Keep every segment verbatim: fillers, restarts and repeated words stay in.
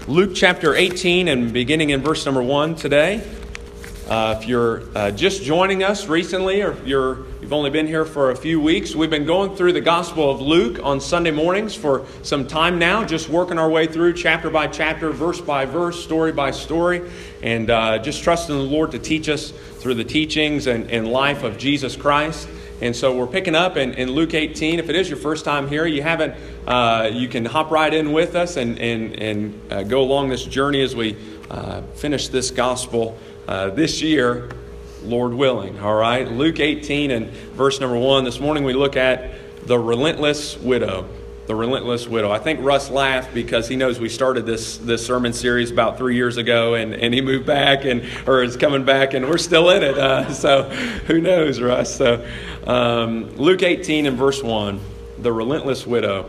Luke chapter eighteen and beginning in verse number one today. Uh, if you're uh, just joining us recently, or if you're, you've only been here for a few weeks, we've been going through the Gospel of Luke on Sunday mornings for some time now, just working our way through chapter by chapter, verse by verse, story by story, and uh, just trusting the Lord to teach us through the teachings and, and life of Jesus Christ. And so we're picking up in, in Luke eighteen. If it is your first time here, you haven't, uh, you can hop right in with us and, and, and uh, go along this journey as we uh, finish this gospel uh, this year, Lord willing. All right, Luke eighteen and verse number one. This morning we look at the relentless widow. The relentless widow. I think Russ laughed because he knows we started this this sermon series about three years ago, and, and he moved back and or is coming back, and we're still in it. Uh, so who knows, Russ? So um, Luke eighteen and verse one, the relentless widow.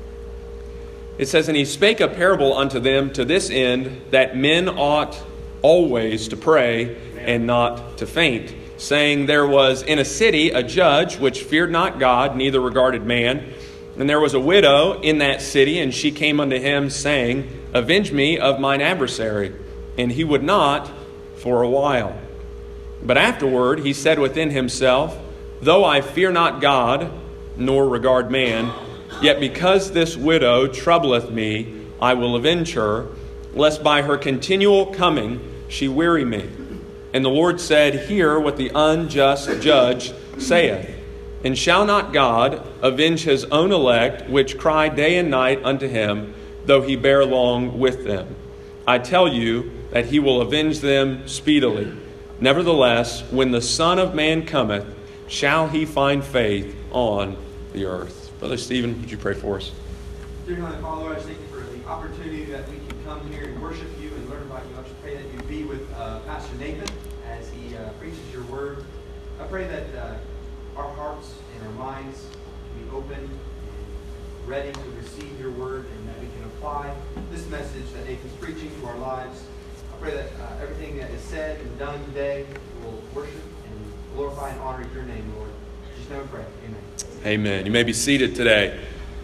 It says, "And he spake a parable unto them to this end, that men ought always to pray and not to faint, saying, There was in a city a judge which feared not God, neither regarded man. And there was a widow in that city, and she came unto him, saying, Avenge me of mine adversary. And he would not for a while. But afterward he said within himself, Though I fear not God, nor regard man, yet because this widow troubleth me, I will avenge her, lest by her continual coming she weary me. And the Lord said, Hear what the unjust judge saith. And shall not God avenge his own elect, which cry day and night unto him, though he bear long with them? I tell you that he will avenge them speedily. Nevertheless, when the Son of Man cometh, shall he find faith on the earth?" Brother Stephen, would you pray for us? Dear Heavenly Father, I just thank you for the opportunity that we can come here and worship you and learn about you. I just pray that you be with uh, Pastor Nathan as he uh, preaches your word. I pray that uh, our hearts and our minds can be open and ready to receive your word, and that we can apply this message that Nathan's preaching to our lives. I pray that uh, everything that is said and done today will worship and glorify and honor your name, Lord. Just know and pray. Amen. Amen. You may be seated today.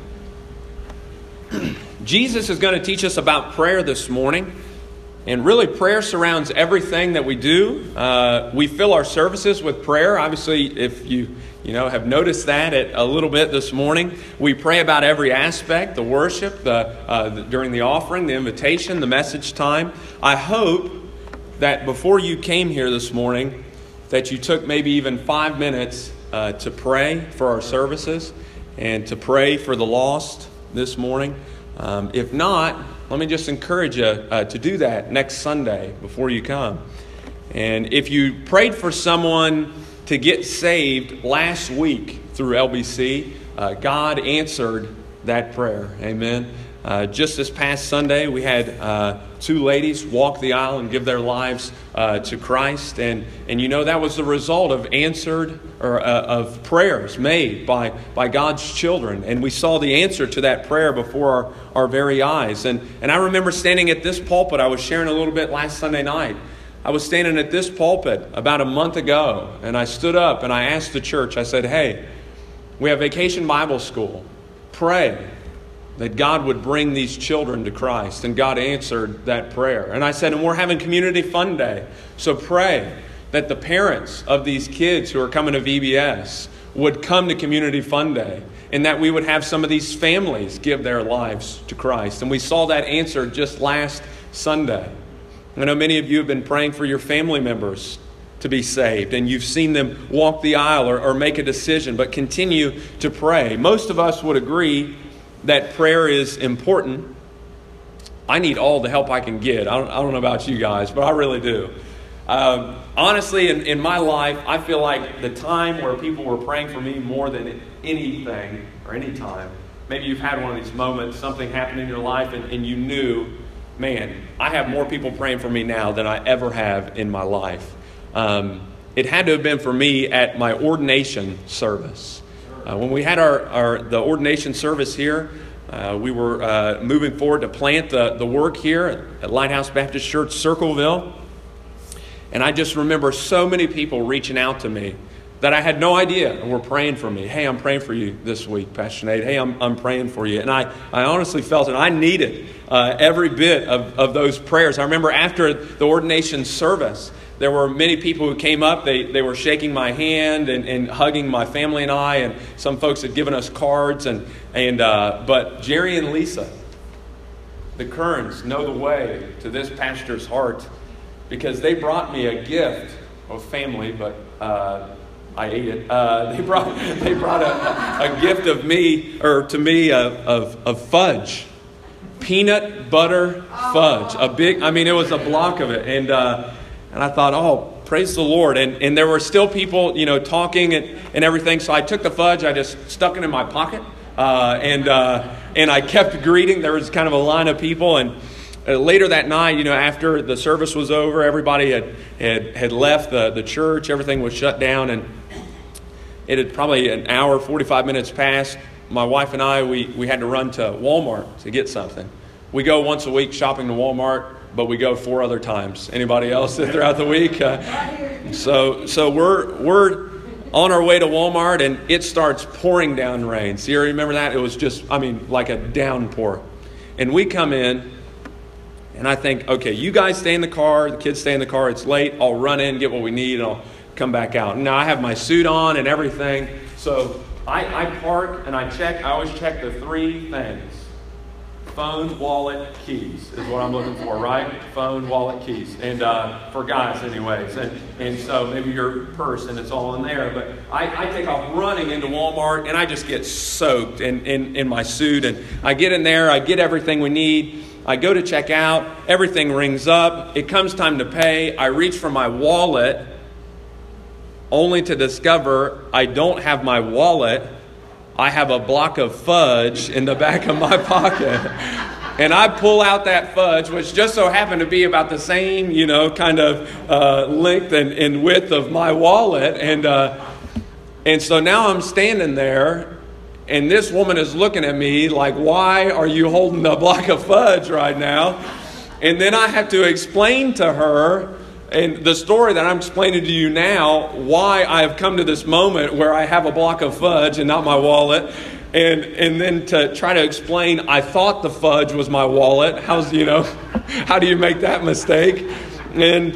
Jesus is going to teach us about prayer this morning. And really, prayer surrounds everything that we do. Uh, we fill our services with prayer. Obviously, if you you know have noticed that at a little bit this morning, we pray about every aspect: the worship, the, uh, the during the offering, the invitation, the message time. I hope that before you came here this morning, that you took maybe even five minutes uh, to pray for our services and to pray for the lost this morning. Um, if not, let me just encourage you uh, to do that next Sunday before you come. And if you prayed for someone to get saved last week through L B C, uh, God answered that prayer. Amen. Uh, just this past Sunday, we had uh, two ladies walk the aisle and give their lives uh, to Christ. And, and you know, that was the result of answered or uh, of prayers made by, by God's children. And we saw the answer to that prayer before our, our very eyes. And, and I remember standing at this pulpit. I was sharing a little bit last Sunday night. I was standing at this pulpit about a month ago. And I stood up and I asked the church, I said, hey, we have Vacation Bible School. Pray that God would bring these children to Christ. And God answered that prayer. And I said, and we're having Community Fun Day. So pray that the parents of these kids who are coming to V B S would come to Community Fun Day. And that we would have some of these families give their lives to Christ. And we saw that answered just last Sunday. I know many of you have been praying for your family members to be saved. And you've seen them walk the aisle or, or make a decision. But continue to pray. Most of us would agree that prayer is important. I need all the help I can get. I don't, I don't know about you guys, but I really do. Um, honestly, in, in my life, I feel like the time where people were praying for me more than anything or any time, maybe you've had one of these moments, something happened in your life and, and you knew, man, I have more people praying for me now than I ever have in my life. Um, it had to have been for me at my ordination service. Uh, when we had our, our the ordination service here, uh, we were uh, moving forward to plant the, the work here at Lighthouse Baptist Church, Circleville. And I just remember so many people reaching out to me that I had no idea and were praying for me. Hey, I'm praying for you this week, Pastor Nate. Hey, I'm I'm praying for you. And I, I honestly felt it. I needed uh, every bit of, of those prayers. I remember after the ordination service, there were many people who came up. They they were shaking my hand and, and hugging my family and I. And some folks had given us cards. And, and uh, but Jerry and Lisa, the Kerns, know the way to this pastor's heart because they brought me a gift of family, but... Uh, I ate it. Uh, they brought they brought a, a gift of me or to me of, of of fudge, peanut butter fudge. A big. I mean, it was a block of it, and uh, and I thought, oh, praise the Lord. And and there were still people, you know, talking and, and everything. So I took the fudge. I just stuck it in my pocket, uh, and uh, and I kept greeting. There was kind of a line of people, and. Uh, later that night, you know, after the service was over, everybody had had, had left the, the church. Everything was shut down, and it had probably an hour, forty-five minutes passed. My wife and I, we, we had to run to Walmart to get something. We go once a week shopping to Walmart, but we go four other times. Anybody else throughout the week? Uh, so so we're we're on our way to Walmart, and it starts pouring down rain. So you remember that? It was just, I mean, like a downpour. And we come in. And I think, okay, you guys stay in the car, the kids stay in the car, it's late, I'll run in, get what we need, and I'll come back out. Now I have my suit on and everything, so I, I park and I check, I always check the three things. Phone, wallet, keys is what I'm looking for, right? Phone, wallet, keys. And uh, for guys anyways. And, and so maybe your purse and it's all in there. But I, I take off running into Walmart and I just get soaked in, in, in my suit. And I get in there, I get everything we need. I go to check out, everything rings up, it comes time to pay, I reach for my wallet, only to discover I don't have my wallet, I have a block of fudge in the back of my pocket. And I pull out that fudge, which just so happened to be about the same, you know, kind of uh, length and, and width of my wallet. And, uh, and so now I'm standing there. And this woman is looking at me like, why are you holding a block of fudge right now? And then I have to explain to her, and the story that I'm explaining to you now, why I have come to this moment where I have a block of fudge and not my wallet. And and then to try to explain, I thought the fudge was my wallet. How's, you know, how do you make that mistake? And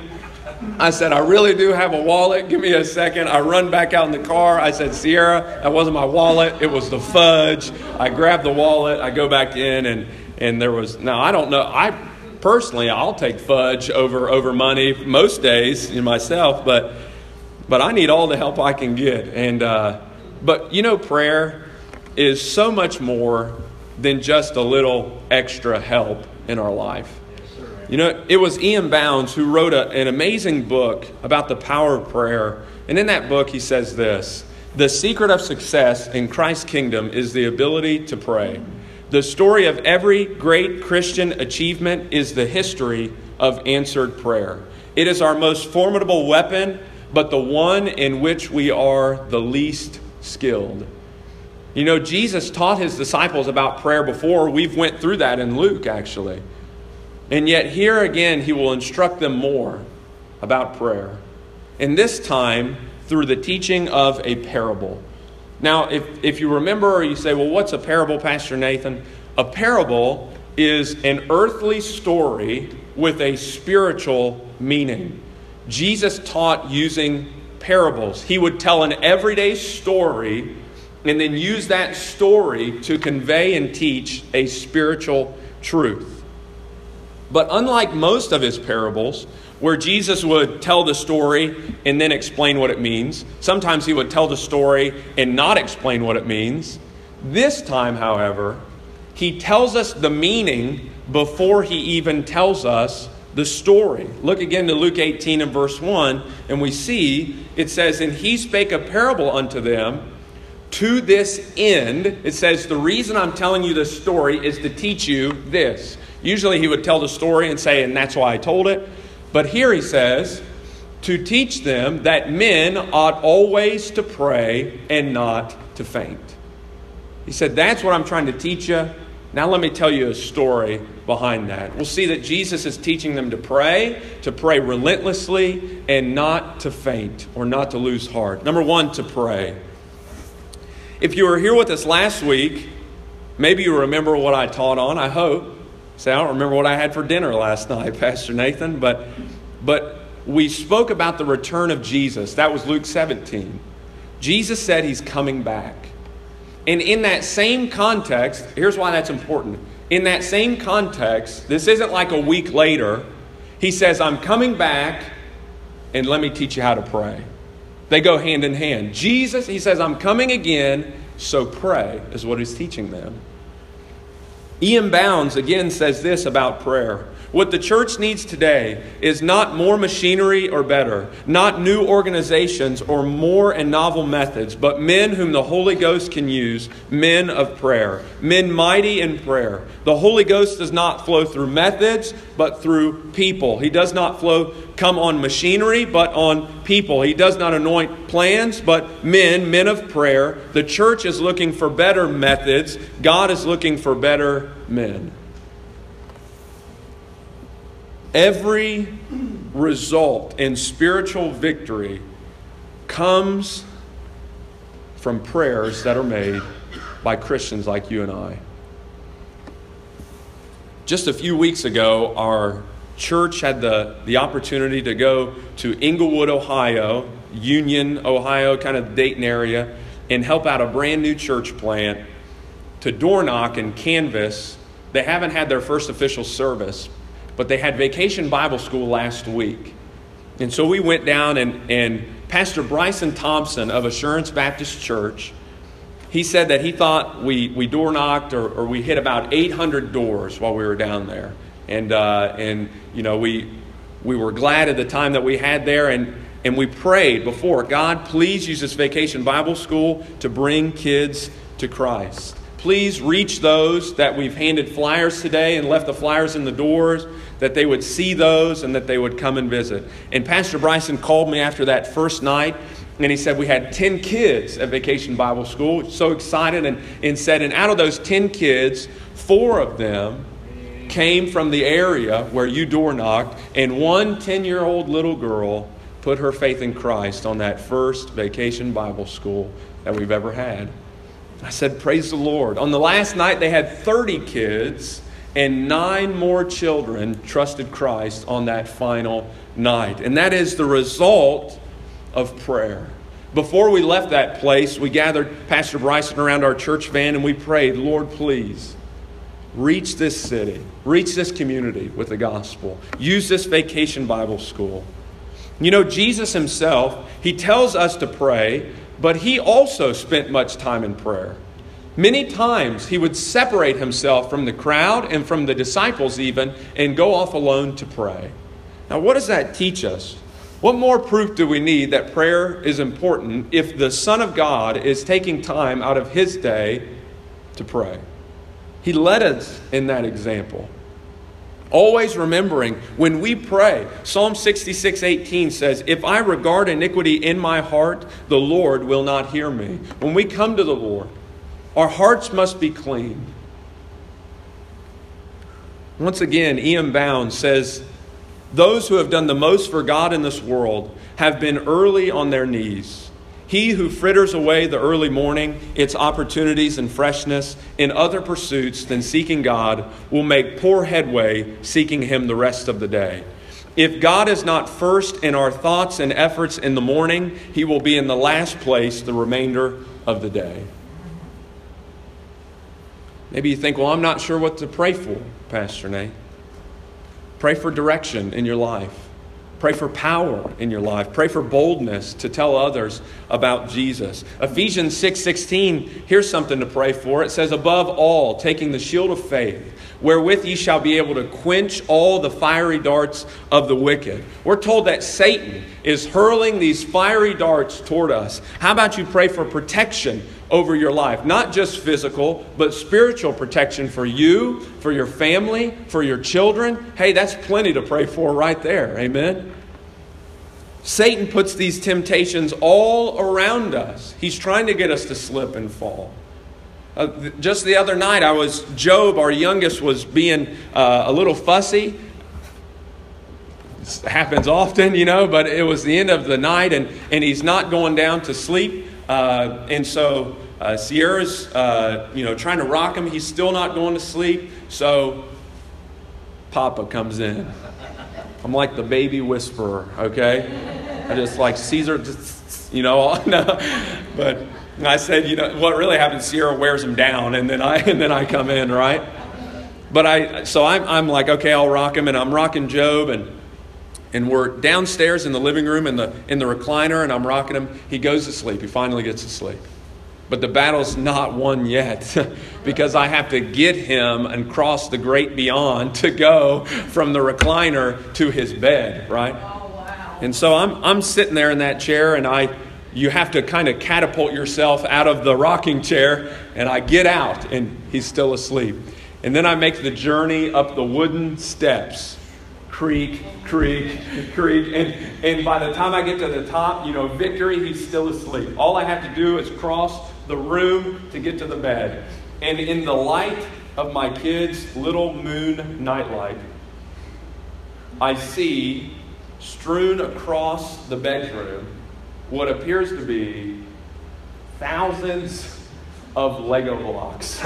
I said, I really do have a wallet. Give me a second. I run back out in the car. I said, Sierra, that wasn't my wallet. It was the fudge. I grabbed the wallet. I go back in, and, and there was, now I don't know. I personally, I'll take fudge over, over money most days in myself, but, but I need all the help I can get. And, uh, but you know, prayer is so much more than just a little extra help in our life. You know, it was Ian Bounds who wrote a, an amazing book about the power of prayer. And in that book, he says this: the secret of success in Christ's kingdom is the ability to pray. The story of every great Christian achievement is the history of answered prayer. It is our most formidable weapon, but the one in which we are the least skilled. You know, Jesus taught his disciples about prayer before. We've went through that in Luke, actually. And yet here again, he will instruct them more about prayer. And this time, through the teaching of a parable. Now, if, if you remember, or you say, well, what's a parable, Pastor Nathan? A parable is an earthly story with a spiritual meaning. Jesus taught using parables. He would tell an everyday story and then use that story to convey and teach a spiritual truth. But unlike most of his parables, where Jesus would tell the story and then explain what it means, sometimes he would tell the story and not explain what it means. This time, however, he tells us the meaning before he even tells us the story. Look again to Luke eighteen and verse one, and we see it says, and he spake a parable unto them to this end. It says, the reason I'm telling you this story is to teach you this. Usually he would tell the story and say, and that's why I told it. But here he says, to teach them that men ought always to pray and not to faint. He said, that's what I'm trying to teach you. Now let me tell you a story behind that. We'll see that Jesus is teaching them to pray, to pray relentlessly, and not to faint or not to lose heart. Number one, to pray. If you were here with us last week, maybe you remember what I taught on, I hope. Say, I don't remember what I had for dinner last night, Pastor Nathan, but but we spoke about the return of Jesus. That was Luke seventeen. Jesus said he's coming back. And in that same context, here's why that's important. In that same context, this isn't like a week later. He says, I'm coming back, and let me teach you how to pray. They go hand in hand. Jesus, he says, I'm coming again, so pray, is what he's teaching them. Ian Bounds again says this about prayer. What the church needs today is not more machinery or better, not new organizations or more and novel methods, but men whom the Holy Ghost can use, men of prayer, men mighty in prayer. The Holy Ghost does not flow through methods, but through people. He does not flow come on machinery, but on people. He does not anoint plans, but men, men of prayer. The church is looking for better methods. God is looking for better men. Every result in spiritual victory comes from prayers that are made by Christians like you and I. Just a few weeks ago, our church had the, the opportunity to go to Englewood, Ohio, Union, Ohio, kind of the Dayton area, and help out a brand new church plant to door knock and canvas. They haven't had their first official service, but they had Vacation Bible School last week. And so we went down and, and Pastor Bryson Thompson of Assurance Baptist Church, he said that he thought we, we door knocked or, or we hit about eight hundred doors while we were down there. And, uh, and you know, we we were glad at the time that we had there. And, and we prayed before, God, please use this Vacation Bible School to bring kids to Christ. Please reach those that we've handed flyers today and left the flyers in the doors, that they would see those and that they would come and visit. And Pastor Bryson called me after that first night, and he said we had ten kids at Vacation Bible School. So excited, and, and said, and out of those ten kids, four of them came from the area where you door knocked, and one ten-year-old little girl put her faith in Christ on that first Vacation Bible School that we've ever had. I said, praise the Lord. On the last night, they had thirty kids, and nine more children trusted Christ on that final night. And that is the result of prayer. Before we left that place, we gathered Pastor Bryson around our church van, and we prayed, Lord, please, reach this city, reach this community with the gospel. Use this Vacation Bible School. You know, Jesus himself, he tells us to pray, but he also spent much time in prayer. Many times he would separate himself from the crowd and from the disciples even and go off alone to pray. Now, what does that teach us? What more proof do we need that prayer is important if the Son of God is taking time out of his day to pray? He led us in that example. Always remembering when we pray, Psalm sixty-six eighteen says, if I regard iniquity in my heart, the Lord will not hear me. When we come to the Lord, our hearts must be clean. Once again, Ian Bounds says, those who have done the most for God in this world have been early on their knees. He who fritters away the early morning, its opportunities and freshness in other pursuits than seeking God, will make poor headway seeking him the rest of the day. If God is not first in our thoughts and efforts in the morning, he will be in the last place the remainder of the day. Maybe you think, well, I'm not sure what to pray for, Pastor Nate. Pray for direction in your life. Pray for power in your life. Pray for boldness to tell others about Jesus. Ephesians six sixteen, here's something to pray for. It says, above all, taking the shield of faith, wherewith ye shall be able to quench all the fiery darts of the wicked. We're told that Satan is hurling these fiery darts toward us. How about you pray for protection over your life? Not just physical, but spiritual protection for you, for your family, for your children. Hey, that's plenty to pray for right there. Amen? Satan puts these temptations all around us. He's trying to get us to slip and fall. Uh, th- just the other night, I was, Job, our youngest, was being uh, a little fussy. This happens often, you know, but it was the end of the night, and, and he's not going down to sleep. Uh, and so uh, Sierra's, uh, you know, trying to rock him. He's still not going to sleep. So Papa comes in. I'm like the baby whisperer, okay? I just like Caesar, you know, no. But I said, you know, what really happens, Sierra wears him down, and then I and then I come in, right? But I, so I'm I'm like, okay, I'll rock him, and I'm rocking Job, and and we're downstairs in the living room in the in the recliner, and I'm rocking him. He goes to sleep. He finally gets to sleep. But the battle's not won yet because I have to get him and cross the great beyond to go from the recliner to his bed, right? Oh, wow. And so I'm I'm sitting there in that chair, and I you have to kind of catapult yourself out of the rocking chair, and I get out, and he's still asleep. And then I make the journey up the wooden steps. Creak, creak, creak. And, and by the time I get to the top, you know, victory, he's still asleep. All I have to do is cross the room to get to the bed. And in the light of my kid's little moon nightlight, I see strewn across the bedroom what appears to be thousands of Lego blocks.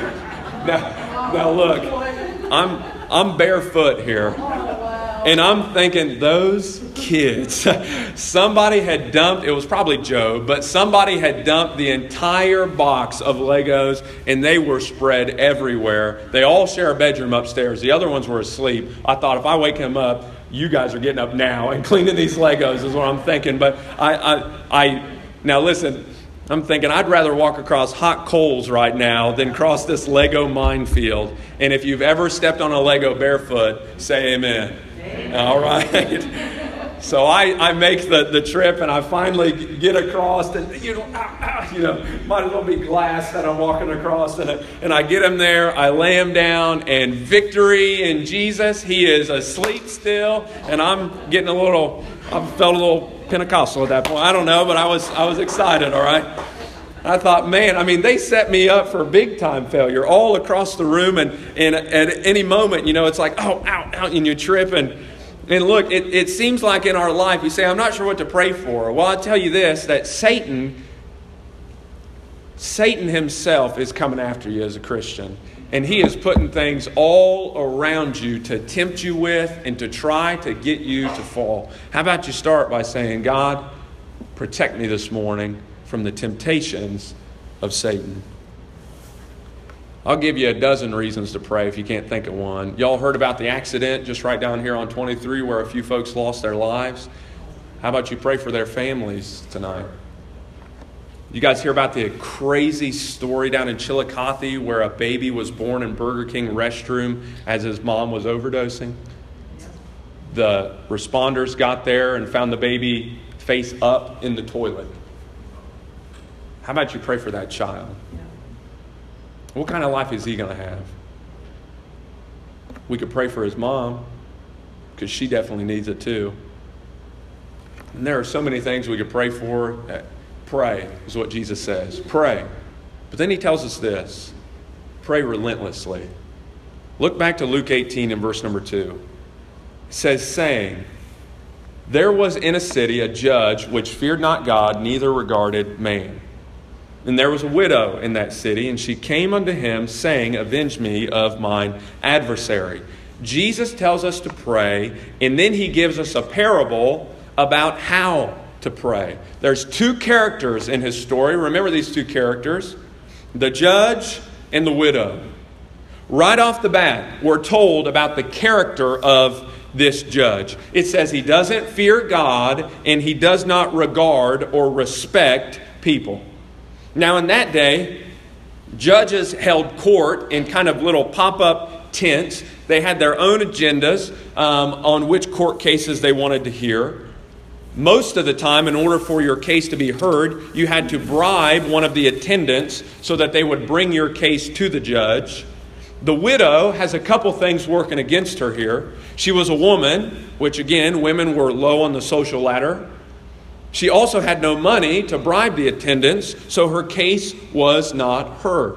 now, now look, I'm I'm barefoot here. And I'm thinking, those kids, somebody had dumped, it was probably Joe, but somebody had dumped the entire box of Legos, and they were spread everywhere. They all share a bedroom upstairs. The other ones were asleep. I thought, if I wake him up, you guys are getting up now and cleaning these Legos is what I'm thinking. But I, I, I now listen, I'm thinking I'd rather walk across hot coals right now than cross this Lego minefield. And if you've ever stepped on a Lego barefoot, say amen. All right. So I, I make the, the trip, and I finally get across, and you know, ow, ow, you know, might as well be glass that I'm walking across, and I, and I get him there. I lay him down, and victory in Jesus. He is asleep still, and I'm getting a little. I felt a little Pentecostal at that point. I don't know, but I was I was excited. All right. I thought, man, I mean, they set me up for big time failure all across the room. And, and at any moment, you know, it's like, oh, ow, ow, and you trip. And, and look, it, it seems like in our life, you say, I'm not sure what to pray for. Well, I'll tell you this, that Satan, Satan himself is coming after you as a Christian. And he is putting things all around you to tempt you with and to try to get you to fall. How about you start by saying, God, protect me this morning from the temptations of Satan. I'll give you a dozen reasons to pray if you can't think of one. Y'all heard about the accident just right down here on twenty-three where a few folks lost their lives? How about you pray for their families tonight? You guys hear about the crazy story down in Chillicothe where a baby was born in Burger King restroom as his mom was overdosing? The responders got there and found the baby face up in the toilet. How about you pray for that child? What kind of life is he going to have? We could pray for his mom because she definitely needs it too. And there are so many things we could pray for. Pray is what Jesus says. Pray. But then he tells us this. Pray relentlessly. Look back to Luke eighteen and verse number two. It says, saying, there was in a city a judge which feared not God, neither regarded man. And there was a widow in that city, and she came unto him, saying, avenge me of mine adversary. Jesus tells us to pray, and then he gives us a parable about how to pray. There's two characters in his story. Remember these two characters, the judge and the widow. Right off the bat, we're told about the character of this judge. It says he doesn't fear God, and he does not regard or respect people. Now, in that day, judges held court in kind of little pop-up tents. They had their own agendas um, on which court cases they wanted to hear. Most of the time, in order for your case to be heard, you had to bribe one of the attendants so that they would bring your case to the judge. The widow has a couple things working against her here. She was a woman, which again, women were low on the social ladder. She also had no money to bribe the attendants, so her case was not heard.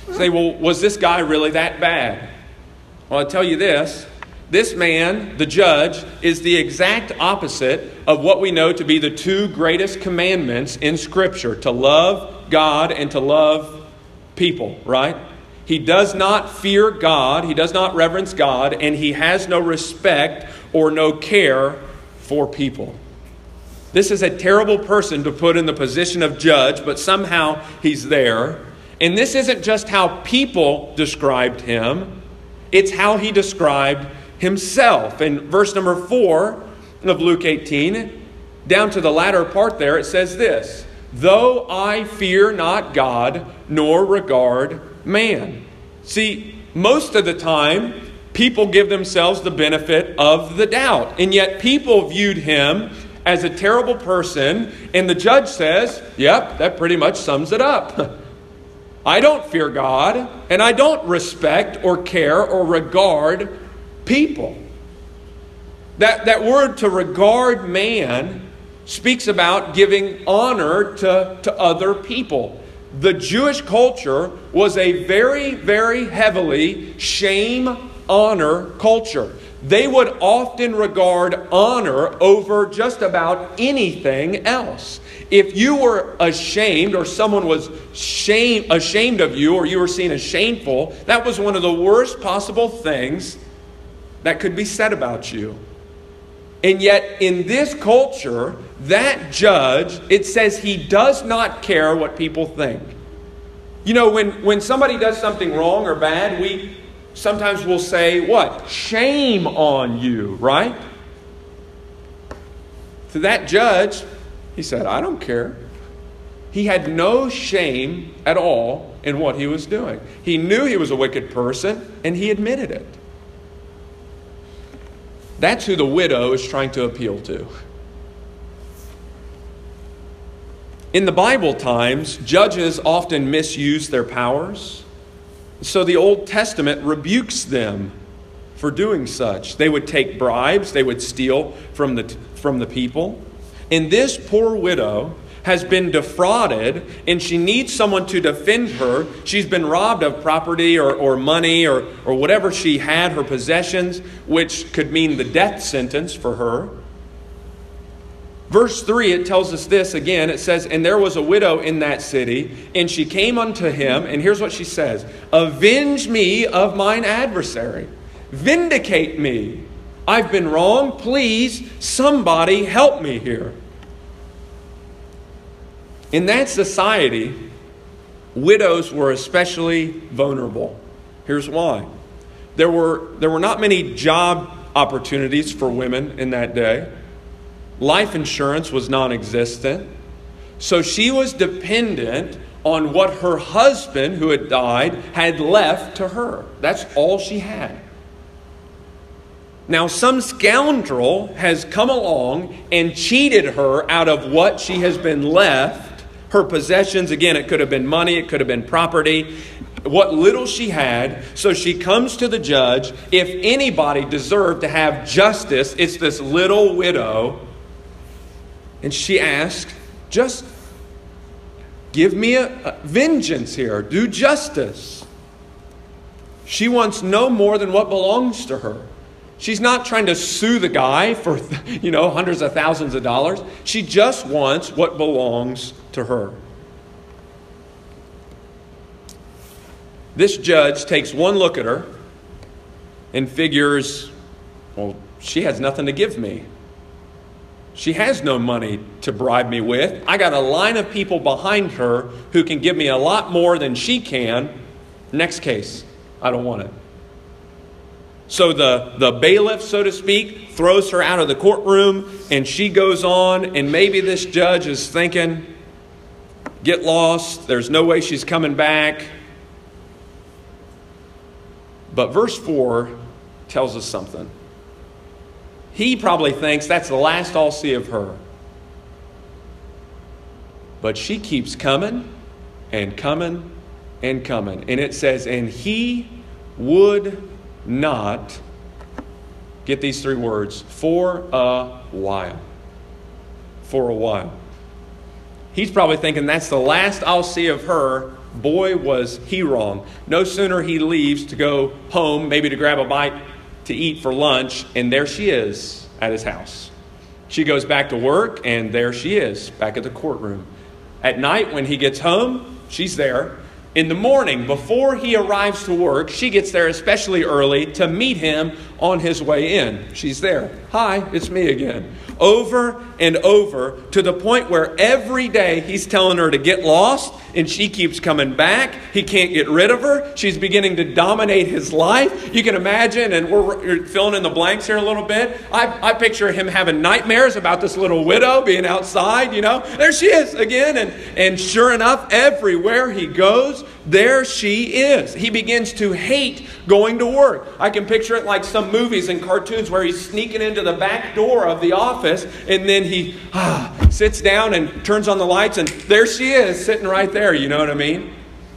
Say, well, was this guy really that bad? Well, I'll tell you this. This man, the judge, is the exact opposite of what we know to be the two greatest commandments in Scripture, to love God and to love people, right? He does not fear God, he does not reverence God, and he has no respect or no care for people. This is a terrible person to put in the position of judge, but somehow he's there. And this isn't just how people described him, it's how he described himself. In verse number four of Luke eighteen, down to the latter part there, it says this: though I fear not God, nor regard man. See, most of the time, people give themselves the benefit of the doubt. And yet people viewed him as a terrible person. And the judge says, yep, that pretty much sums it up. I don't fear God, and I don't respect or care or regard people. That, that word to regard man speaks about giving honor to, to other people. The Jewish culture was a very, very heavily shame-honor culture. They would often regard honor over just about anything else. If you were ashamed or someone was shame, ashamed of you or you were seen as shameful, that was one of the worst possible things that could be said about you. And yet in this culture, that judge, it says he does not care what people think. You know, when, when somebody does something wrong or bad, we sometimes will say, what? Shame on you, right? To that judge, he said, I don't care. He had no shame at all in what he was doing. He knew he was a wicked person, and he admitted it. That's who the widow is trying to appeal to. In the Bible times, judges often misuse their powers. So the Old Testament rebukes them for doing such. They would take bribes, they would steal from the, from the people. And this poor widow has been defrauded, and she needs someone to defend her. She's been robbed of property or, or money or, or whatever she had, her possessions, which could mean the death sentence for her. Verse three, it tells us this again. It says, and there was a widow in that city, and she came unto him, and here's what she says: avenge me of mine adversary. Vindicate me. I've been wrong. Please, somebody help me here. In that society, widows were especially vulnerable. Here's why. There were, there were not many job opportunities for women in that day. Life insurance was non-existent. So she was dependent on what her husband, who had died, had left to her. That's all she had. Now, some scoundrel has come along and cheated her out of what she has been left. Her possessions, again, it could have been money, it could have been property, what little she had. So she comes to the judge. If anybody deserved to have justice, it's this little widow. And she asked, just give me a, a vengeance here. Do justice. She wants no more than what belongs to her. She's not trying to sue the guy for, you know, hundreds of thousands of dollars. She just wants what belongs to her. This judge takes one look at her and figures, well, she has nothing to give me. She has no money to bribe me with. I got a line of people behind her who can give me a lot more than she can. Next case, I don't want it. So the, the bailiff, so to speak, throws her out of the courtroom, and she goes on, and maybe this judge is thinking, get lost, there's no way she's coming back. But verse four tells us something. He probably thinks that's the last I'll see of her. But she keeps coming and coming and coming. And it says, and he would not, get these three words, for a while. For a while. He's probably thinking that's the last I'll see of her, boy, was he wrong. No sooner he leaves to go home, maybe to grab a bite to eat for lunch, and there she is at his house. She goes back to work, and there she is, back at the courtroom. At night, when he gets home, she's there. In the morning, before he arrives to work, she gets there especially early to meet him on his way in. She's there. Hi, it's me again. Over and over, to the point where every day he's telling her to get lost, and she keeps coming back. He can't get rid of her. She's beginning to dominate his life. You can imagine, and we're filling in the blanks here a little bit. I, I picture him having nightmares about this little widow being outside, you know. There she is again, and, and sure enough, everywhere he goes, there she is. He begins to hate going to work. I can picture it like some movies and cartoons where he's sneaking into the back door of the office, and then he ah, sits down and turns on the lights, and there she is sitting right there. You know what I mean?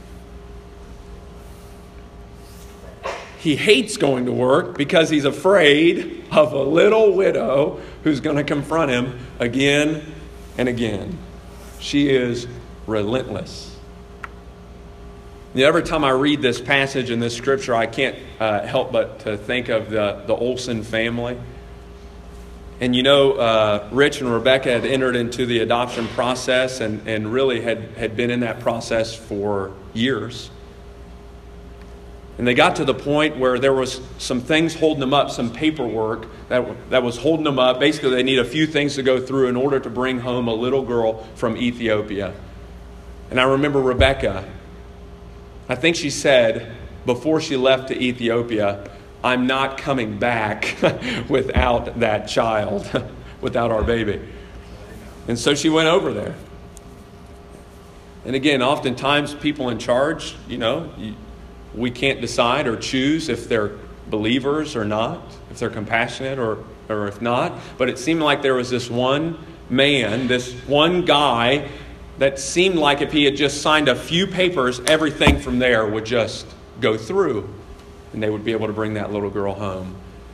He hates going to work because he's afraid of a little widow who's going to confront him again and again. She is relentless. You know, every time I read this passage in this scripture, I can't uh, help but to think of the, the Olsen family. And you know, uh, Rich and Rebecca had entered into the adoption process and, and really had, had been in that process for years. And they got to the point where there was some things holding them up, some paperwork that, that was holding them up. Basically, they need a few things to go through in order to bring home a little girl from Ethiopia. And I remember Rebecca, I think she said before she left to Ethiopia, I'm not coming back without that child, without our baby. And so she went over there. And again, oftentimes people in charge, you know, we can't decide or choose if they're believers or not, if they're compassionate or, or if not. But it seemed like there was this one man, this one guy that seemed like if he had just signed a few papers, everything from there would just go through. And they would be able to bring that little girl home.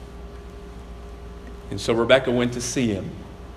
And so Rebecca went to see him.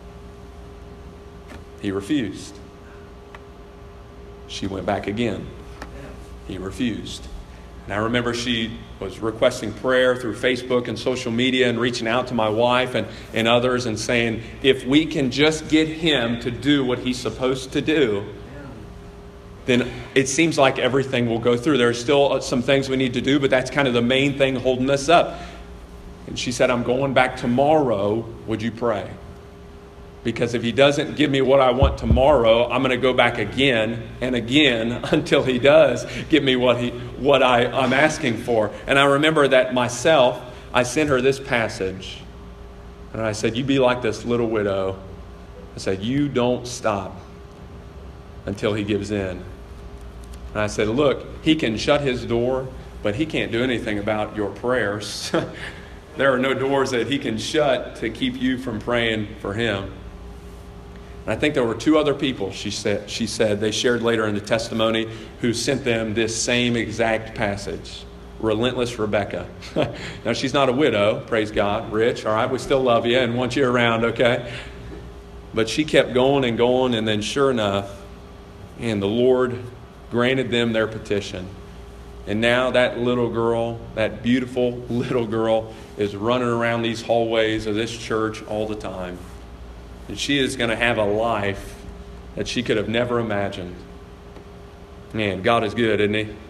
He refused. She went back again. He refused. And I remember she was requesting prayer through Facebook and social media and reaching out to my wife and, and others and saying, if we can just get him to do what he's supposed to do, then it seems like everything will go through. There are still some things we need to do, but that's kind of the main thing holding us up. And she said, I'm going back tomorrow. Would you pray? Because if he doesn't give me what I want tomorrow, I'm going to go back again and again until he does give me what he what I, I'm asking for. And I remember that myself, I sent her this passage. And I said, you be like this little widow. I said, you don't stop until he gives in. And I said, look, he can shut his door, but he can't do anything about your prayers. There are no doors that he can shut to keep you from praying for him. And I think there were two other people, she said, she said, they shared later in the testimony, who sent them this same exact passage. Relentless Rebecca. Now, she's not a widow, praise God. Rich, all right, we still love you and want you around, okay? But she kept going and going, and then sure enough, and the Lord granted them their petition. And now that little girl, that beautiful little girl, is running around these hallways of this church all the time. And she is going to have a life that she could have never imagined. Man, God is good, isn't he?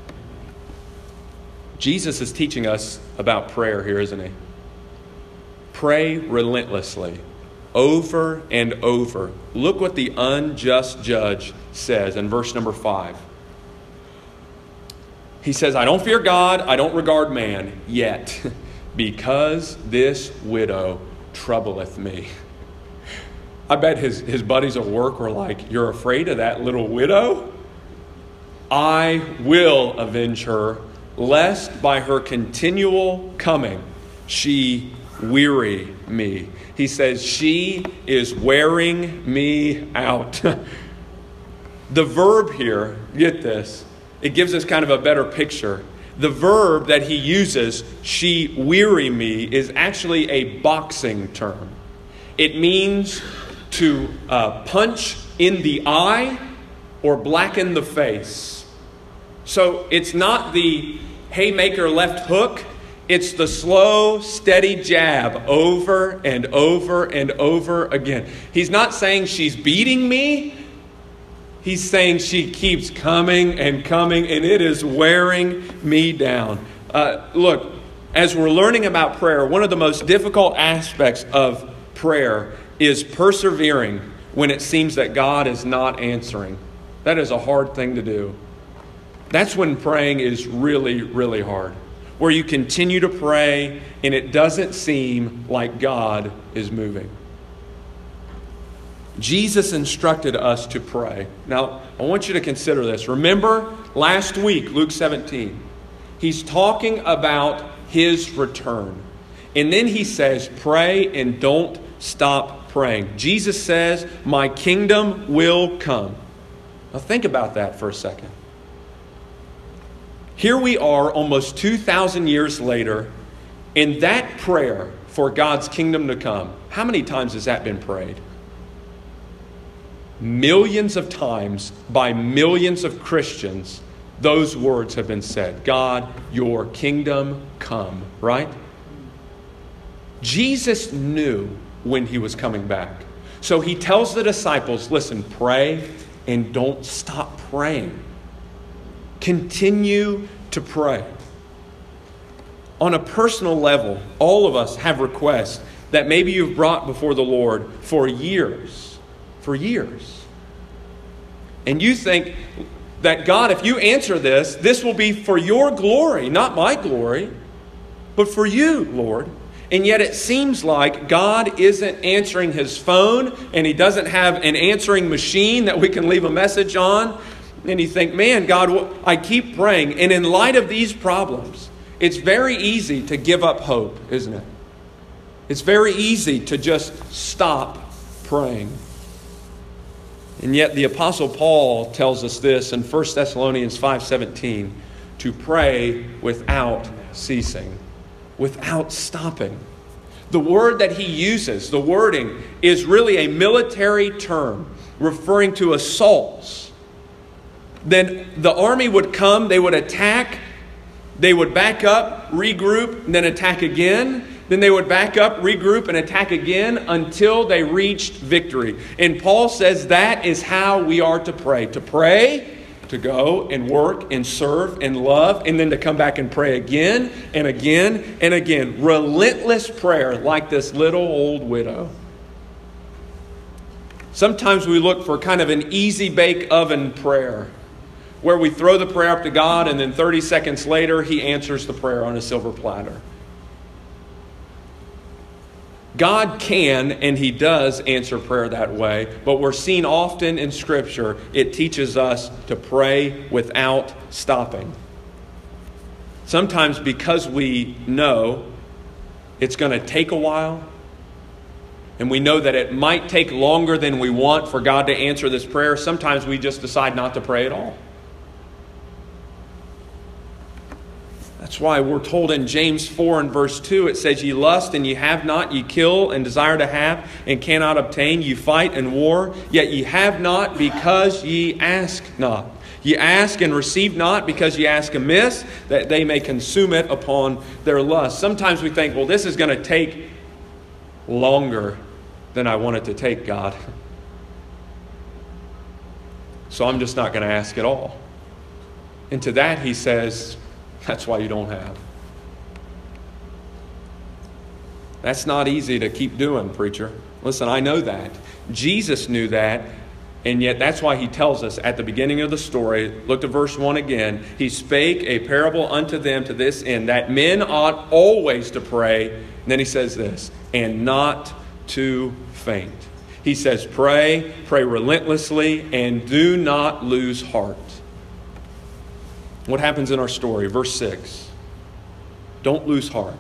Jesus is teaching us about prayer here, isn't he? Pray relentlessly, over and over. Look what the unjust judge says in verse number five. He says, I don't fear God, I don't regard man, yet because this widow troubleth me. I bet his, his buddies at work were like, you're afraid of that little widow? I will avenge her, lest by her continual coming she weary me. He says, she is wearing me out. The verb here, get this, it gives us kind of a better picture. The verb that he uses, she weary me, is actually a boxing term. It means to uh, punch in the eye or blacken the face. So it's not the haymaker left hook. It's the slow, steady jab over and over and over again. He's not saying she's beating me. He's saying she keeps coming and coming, and it is wearing me down. Uh, look, as we're learning about prayer, one of the most difficult aspects of prayer is persevering when it seems that God is not answering. That is a hard thing to do. That's when praying is really, really hard. Where you continue to pray and it doesn't seem like God is moving. Jesus instructed us to pray. Now, I want you to consider this. Remember last week, Luke seventeen. He's talking about his return. And then he says, pray and don't stop praying. Jesus says, my kingdom will come. Now think about that for a second. Here we are almost two thousand years later, and that prayer for God's kingdom to come, how many times has that been prayed? Millions of times by millions of Christians, those words have been said. God, your kingdom come, right? Jesus knew when he was coming back. So he tells the disciples, listen, pray and don't stop praying. Continue to pray. On a personal level, all of us have requests that maybe you've brought before the Lord for years. For years. And you think that, God, if you answer this, this will be for your glory, not my glory, but for you, Lord. And yet it seems like God isn't answering his phone, and he doesn't have an answering machine that we can leave a message on. And you think, man, God, I keep praying. And in light of these problems, it's very easy to give up hope, isn't it? It's very easy to just stop praying. And yet the Apostle Paul tells us this in First Thessalonians five seventeen, to pray without ceasing, without stopping. The word that he uses, the wording, is really a military term referring to assaults. Then the army would come, they would attack, they would back up, regroup, and then attack again. Then they would back up, regroup, and attack again until they reached victory. And Paul says that is how we are to pray. To pray, to go and work and serve and love, and then to come back and pray again and again and again. Relentless prayer like this little old widow. Sometimes we look for kind of an easy bake oven prayer, where we throw the prayer up to God and then thirty seconds later he answers the prayer on a silver platter. God can and he does answer prayer that way, but we're seen often in Scripture, it teaches us to pray without stopping. Sometimes because we know it's going to take a while, and we know that it might take longer than we want for God to answer this prayer, sometimes we just decide not to pray at all. That's why we're told in James four and verse two, it says, ye lust and ye have not, ye kill and desire to have and cannot obtain, ye fight and war, yet ye have not because ye ask not. Ye ask and receive not because ye ask amiss, that they may consume it upon their lust. Sometimes we think, well, this is going to take longer than I want it to take, God. So I'm just not going to ask at all. And to that he says, that's why you don't have. That's not easy to keep doing, preacher. Listen, I know that. Jesus knew that. And yet that's why he tells us at the beginning of the story, look to verse one again. He spake a parable unto them to this end, that men ought always to pray. And then he says this, and not to faint. He says, pray, pray relentlessly, and do not lose heart. What happens in our story? Verse six. Don't lose heart.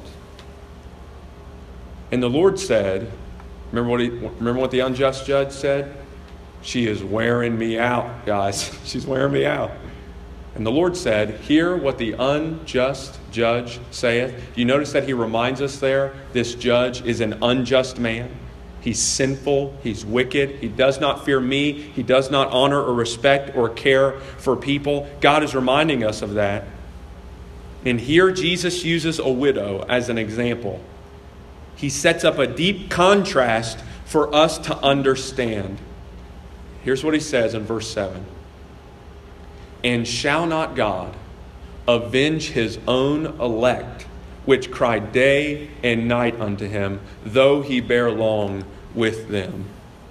And the Lord said, remember what, he, remember what the unjust judge said? She is wearing me out, guys. She's wearing me out. And the Lord said, hear what the unjust judge saith. Do you notice that he reminds us there, this judge is an unjust man? He's sinful. He's wicked. He does not fear me. He does not honor or respect or care for people. God is reminding us of that. And here Jesus uses a widow as an example. He sets up a deep contrast for us to understand. Here's what he says in verse seven. And shall not God avenge his own elect, which cry day and night unto him, though he bear long with them?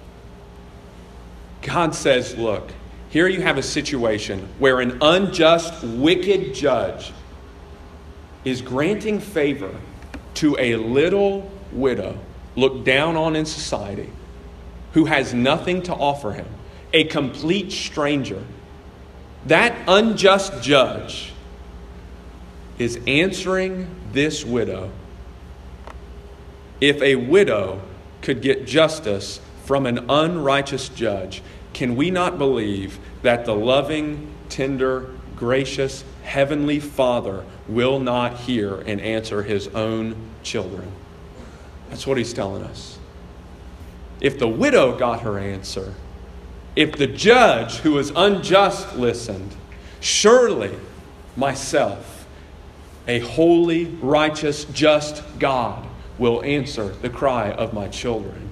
God says, look, here you have a situation where an unjust, wicked judge is granting favor to a little widow, looked down on in society, who has nothing to offer him, a complete stranger. That unjust judge is answering this widow. If a widow could get justice from an unrighteous judge, can we not believe that the loving, tender, gracious, heavenly Father will not hear and answer his own children? That's what he's telling us. If the widow got her answer, if the judge who was unjust listened, surely myself, a holy, righteous, just God, will answer the cry of my children.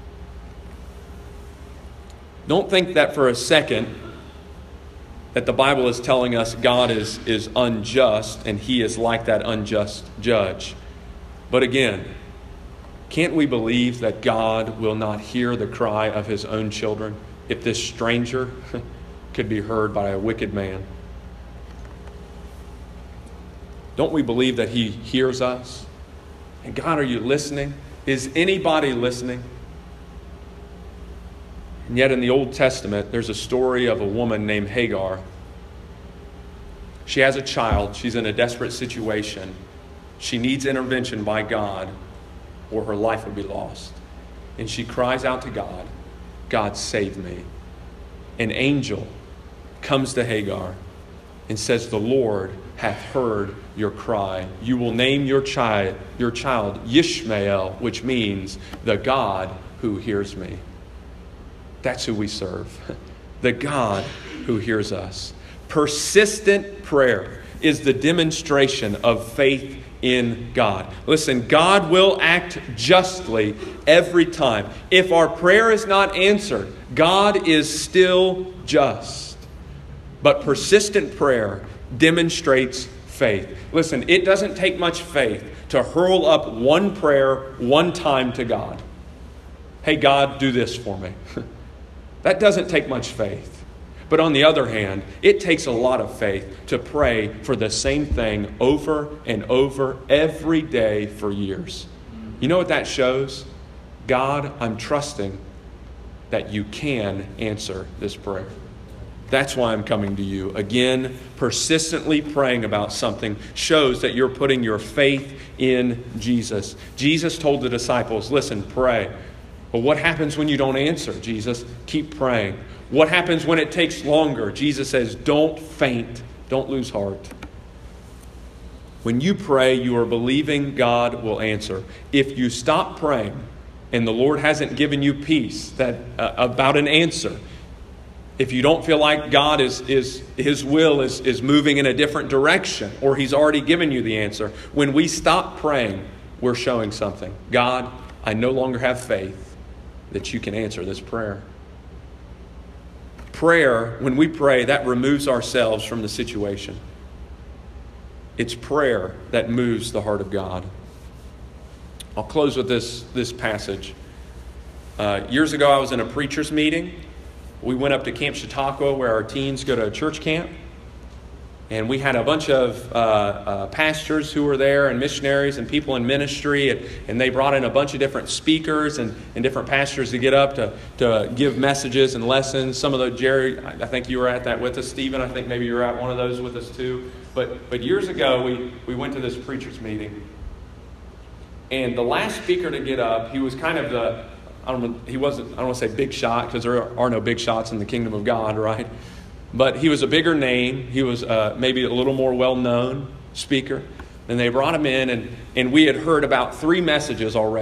Don't think that for a second that the Bible is telling us God is, is unjust and he is like that unjust judge. But again, can't we believe that God will not hear the cry of his own children if this stranger could be heard by a wicked man? Don't we believe that he hears us? And God, are you listening? Is anybody listening? And yet in the Old Testament, there's a story of a woman named Hagar. She has a child. She's in a desperate situation. She needs intervention by God, or her life would be lost. And she cries out to God, God, save me. An angel comes to Hagar and says, the Lord hath heard your cry. You will name your child, your child Yishmael, which means the God who hears me. That's who we serve. The God who hears us. Persistent prayer is the demonstration of faith in God. Listen, God will act justly every time. If our prayer is not answered, God is still just. But persistent prayer demonstrates faith. Listen, it doesn't take much faith to hurl up one prayer one time to God. Hey, God, do this for me. That doesn't take much faith. But on the other hand, it takes a lot of faith to pray for the same thing over and over every day for years. You know what that shows? God, I'm trusting that you can answer this prayer. That's why I'm coming to you. Again, persistently praying about something shows that you're putting your faith in Jesus. Jesus told the disciples, listen, pray. But what happens when you don't answer, Jesus? Keep praying. What happens when it takes longer? Jesus says, don't faint. Don't lose heart. When you pray, you are believing God will answer. If you stop praying and the Lord hasn't given you peace that uh, about an answer, if you don't feel like God is, is His will is, is moving in a different direction, or He's already given you the answer, when we stop praying, we're showing something. God, I no longer have faith that you can answer this prayer. Prayer, when we pray, that removes ourselves from the situation. It's prayer that moves the heart of God. I'll close with this, this passage. Uh, years ago, I was in a preacher's meeting. We went up to Camp Chautauqua, where our teens go to church camp. And we had a bunch of uh, uh, pastors who were there, and missionaries and people in ministry. And, and they brought in a bunch of different speakers and, and different pastors to get up to, to give messages and lessons. Some of the, Jerry, I think you were at that with us. Stephen, I think maybe you were at one of those with us too. But, but years ago, we, we went to this preacher's meeting. And the last speaker to get up, he was kind of the, I don't know, he wasn't, I don't want to say big shot, because there are no big shots in the kingdom of God, right? But he was a bigger name. He was uh, maybe a little more well-known speaker. And they brought him in, and, and we had heard about three messages already.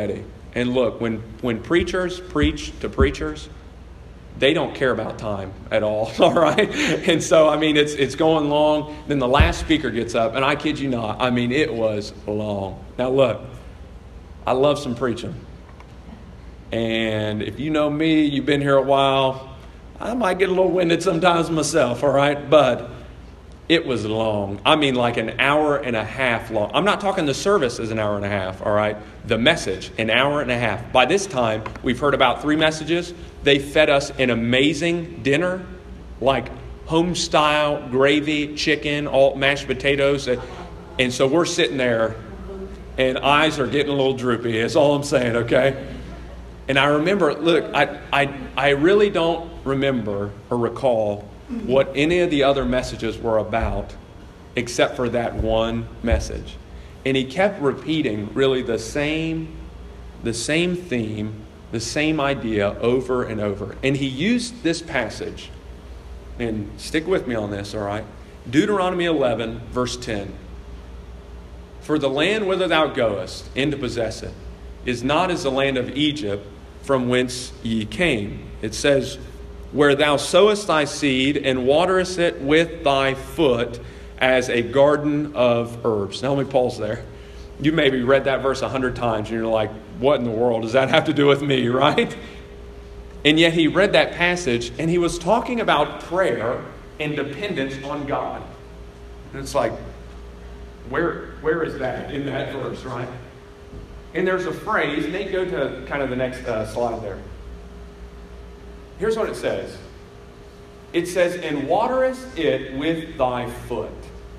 And look, when, when preachers preach to preachers, they don't care about time at all, all right? And so, I mean, it's it's going long. Then the last speaker gets up, and I kid you not, I mean, it was long. Now, look, I love some preaching. And if you know me, you've been here a while, I might get a little winded sometimes myself, all right? But it was long. I mean, like an hour and a half long. I'm not talking the service is an hour and a half, all right? The message, an hour and a half. By this time, we've heard about three messages. They fed us an amazing dinner, like home-style gravy, chicken, all mashed potatoes. And so we're sitting there, and eyes are getting a little droopy. That's all I'm saying, okay? And I remember, look, I, I, I really don't remember or recall what any of the other messages were about except for that one message. And he kept repeating really the same, the same theme, the same idea over and over. And he used this passage, and stick with me on this, all right? Deuteronomy eleven, verse ten. For the land whither thou goest in to possess it is not as the land of Egypt from whence ye came. It says, where thou sowest thy seed and waterest it with thy foot as a garden of herbs. Now let me pause there. You maybe read that verse a hundred times and you're like, what in the world does that have to do with me, right? And yet he read that passage and he was talking about prayer and dependence on God. And it's like, where where is that in that verse, right? And there's a phrase, Nate, go to kind of the next uh, slide there. Here's what it says. It says, and waterest it with thy foot.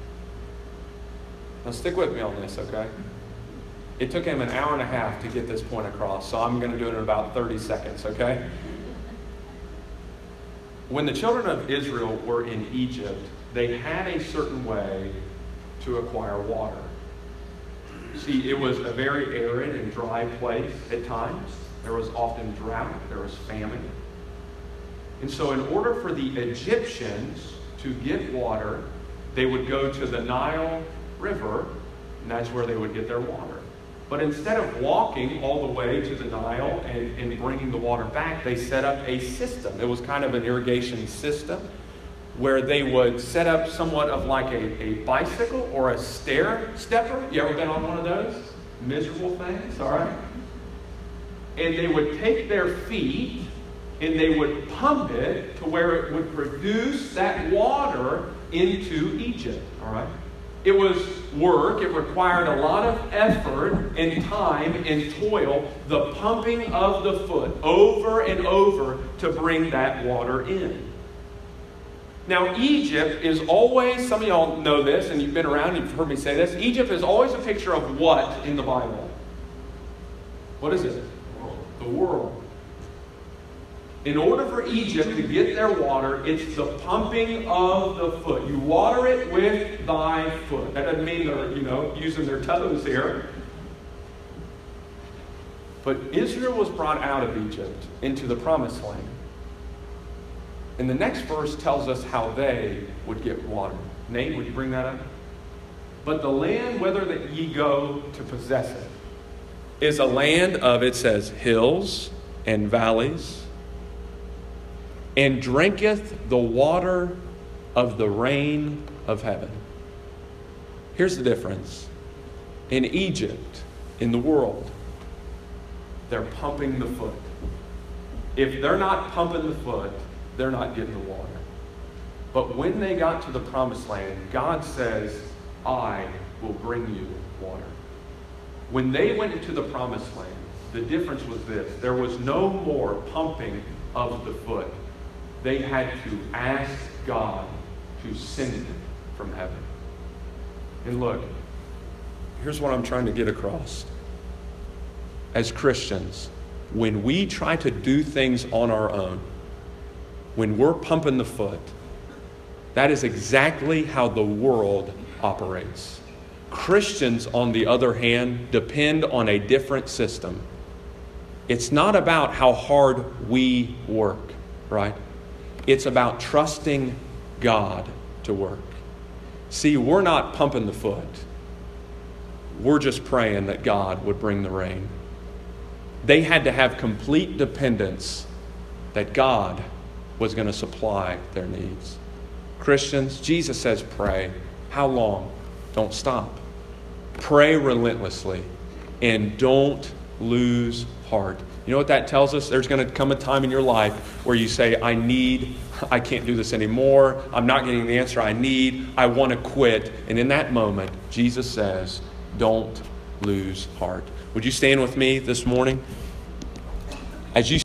Now stick with me on this, okay? It took him an hour and a half to get this point across, so I'm going to do it in about thirty seconds, okay? When the children of Israel were in Egypt, they had a certain way to acquire water. See, it was a very arid and dry place at times. There was often drought. There was famine. And so in order for the Egyptians to get water, they would go to the Nile River, and that's where they would get their water. But instead of walking all the way to the Nile and, and bringing the water back, they set up a system. It was kind of an irrigation system where they would set up somewhat of like a, a bicycle or a stair stepper. You ever been on one of those? Miserable things, all right? And they would take their feet and they would pump it to where it would produce that water into Egypt, all right? It was work. It required a lot of effort and time and toil, the pumping of the foot over and over to bring that water in. Now, Egypt is always, some of y'all know this, and you've been around, you've heard me say this, Egypt is always a picture of what in the Bible? What is it? The world. In order for Egypt to get their water, it's the pumping of the foot. You water it with thy foot. That doesn't mean they're, you know, using their toes here. But Israel was brought out of Egypt into the promised land. And the next verse tells us how they would get water. Nate, would you bring that up? But the land whither that ye go to possess it is a land of, it says, hills and valleys, and drinketh the water of the rain of heaven. Here's the difference. In Egypt, in the world, they're pumping the foot. If they're not pumping the foot, they're not getting the water. But when they got to the promised land, God says, I will bring you water. When they went into the promised land, the difference was this. There was no more pumping of the foot. They had to ask God to send it from heaven. And look, here's what I'm trying to get across. As Christians, when we try to do things on our own, when we're pumping the foot, that is exactly how the world operates. Christians, on the other hand, depend on a different system. It's not about how hard we work, right? It's about trusting God to work. See, we're not pumping the foot. We're just praying that God would bring the rain. They had to have complete dependence that God was going to supply their needs. Christians, Jesus says pray. How long? Don't stop. Pray relentlessly and don't lose heart. You know what that tells us? There's going to come a time in your life where you say, I need, I can't do this anymore. I'm not getting the answer I need. I want to quit. And in that moment, Jesus says, don't lose heart. Would you stand with me this morning? As you